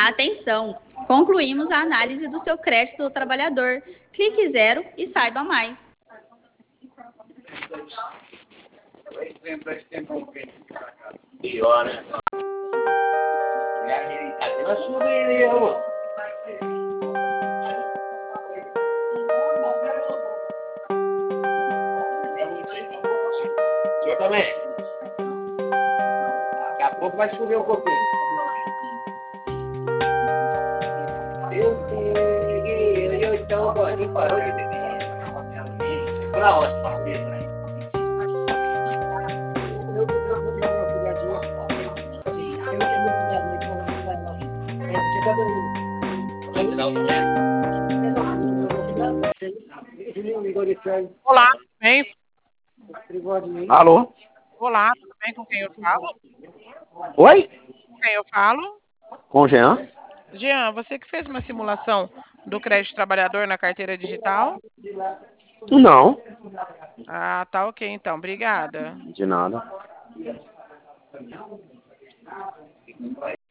Atenção! Concluímos a análise do seu crédito do trabalhador. Clique zero e saiba mais. Eu também. Daqui a pouco vai chover um pouquinho. Eu então parou de beber. Pra onde? Olá, tudo bem? Alô? Olá, tudo bem? Com quem eu falo? Oi? Com quem eu falo? Com o Jean? Jean, você que fez uma simulação do crédito trabalhador na carteira digital? Não, Ah, tá ok então. Obrigada. de nada.